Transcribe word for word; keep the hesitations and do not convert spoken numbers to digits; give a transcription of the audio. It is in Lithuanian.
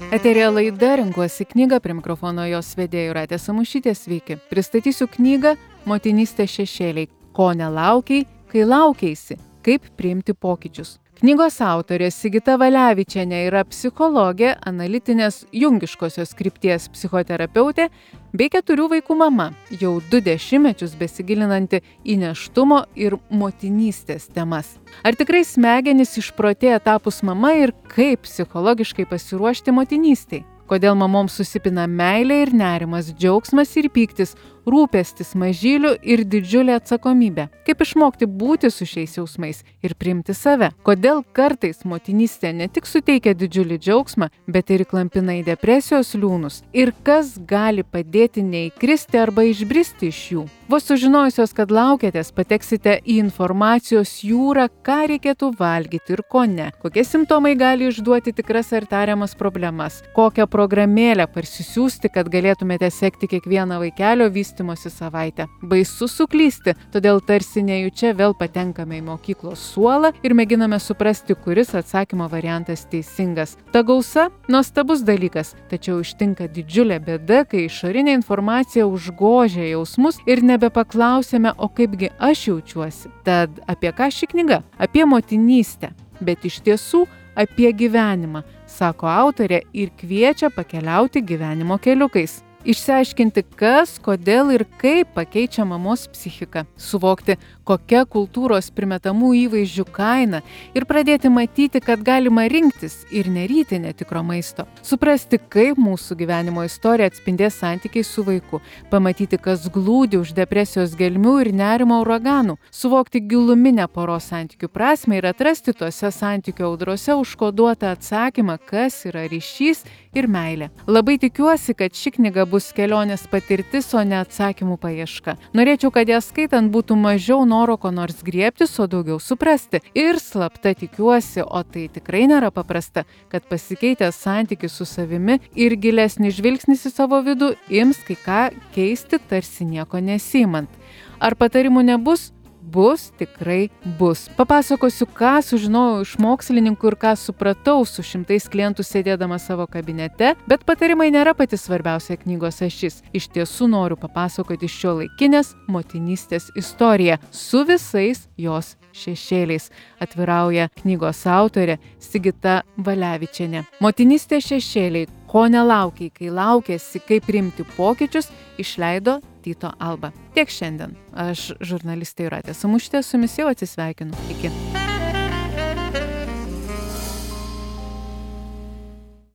Eterija laida Renkuosi knygą, prie mikrofono jos vedėja Jūratė Samušytė, sveiki. Pristatysiu knygą Motinystės šešėliai. Ko nelaukiai, kai laukeisi. Kaip priimti pokyčius. Knygos autorė Sigita Valevičienė yra psichologė, analitinės jungiškosios krypties psichoterapeutė bei keturių vaikų mama, jau du dešimtmečius besigilinanti į nėštumo ir motinystės temas. Ar tikrai smegenys išprotėja tapus mama ir kaip psichologiškai pasiruošti motinystei? Kodėl mamoms susipina meilė ir nerimas, džiaugsmas ir pyktis, rūpestis mažylių ir didžiulė atsakomybė? Kaip išmokti būti su šiais jausmais ir priimti save? Kodėl kartais motinystė ne tik suteikia didžiulį džiaugsmą, bet ir įklampina į depresijos liūnus? Ir kas gali padėti neįkristi arba išbristi iš jų? Vos sužinojusios, kad laukiatės, pateksite į informacijos jūrą, ką reikėtų valgyti ir ko ne, kokie simptomai gali išduoti tikras ar tariamas problemas, kokią programėlę parsisiųsti, kad galėtumėte sekti kiekvieną vaikelio vystymosi savaitę. Baisu suklysti, todėl tarsi nejučia vėl patenkame į mokyklos suolą ir mėginame suprasti, kuris atsakymo variantas teisingas. Ta gausa – nuostabus dalykas, tačiau ištinka didžiulė bėda, kai išorinė informacija užgožia jausmus ir nebepaklausėme, o kaipgi aš jaučiuosi. Tad apie ką ši knyga? Apie motinystę, bet iš tiesų apie gyvenimą, sako autorė ir kviečia pakeliauti gyvenimo keliukais. Išsiaiškinti, kas, kodėl ir kaip pakeičia mamos psichiką, suvokti, kokia kultūros primetamų įvaizdžių kaina ir pradėti matyti, kad galima rinktis ir neryti netikro maisto. Suprasti, kaip mūsų gyvenimo istorija atspindės santykiai su vaiku, pamatyti, kas glūdi už depresijos gelmių ir nerimo uraganų, suvokti giluminę poros santykių prasmę ir atrasti tuose santykių audrose užkoduotą atsakymą, kas yra ryšys ir meilė. Labai tikiuosi, kad ši knyga bus kelionės patirtis, o ne atsakymų paieška. Norėčiau, kad ją skaitant būtų mažiau noro ko nors griebtis, o daugiau suprasti. Ir slapta tikiuosi, o tai tikrai nėra paprasta, kad pasikeitęs santykis su savimi ir gilesnis žvilgsnis į savo vidų ims kai ką keisti, tarsi nieko nesiimant. Ar patarimų nebus? Bus, tikrai bus. Papasakosiu, ką sužinojau iš mokslininkų ir ką supratau su šimtais klientų sėdėdama savo kabinete, bet patarimai nėra pati svarbiausia knygos ašis. Iš tiesų noriu papasakoti šiuolaikinės motinystės istoriją su visais jos šešėliais. Atvirauja knygos autorė Sigita Valevičienė. Motinystės šešėliai. Ko nelaukiai, kai laukiasi, kaip priimti pokyčius, išleido Tyto Alba. Tiek šiandien. Aš, žurnalistė Jūratė Samušytė, su jumis jau atsisveikinu. Iki.